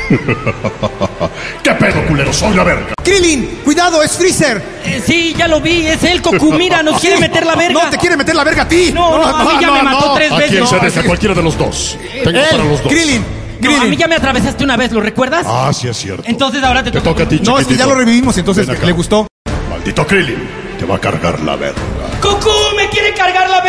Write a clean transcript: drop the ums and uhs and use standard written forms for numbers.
¿Qué pedo, culero? Soy la verga. Krillin, cuidado, es Freezer. Sí, ya lo vi, es él, Goku. Mira, nos quiere meter la verga. No, te quiere meter la verga a ti. No, a mí ya me mató 3 ¿A veces. quién se desea? Cualquiera de los dos. Tengo para los dos. Krillin. No, a mí ya me atravesaste una vez, ¿lo recuerdas? Ah, sí es cierto. Entonces ahora te toca a ti, No, es que chiquitito. ya lo revivimos, entonces Ven acá. le gustó. Maldito Krillin, te va a cargar la verga. ¡Goku, me quiere cargar la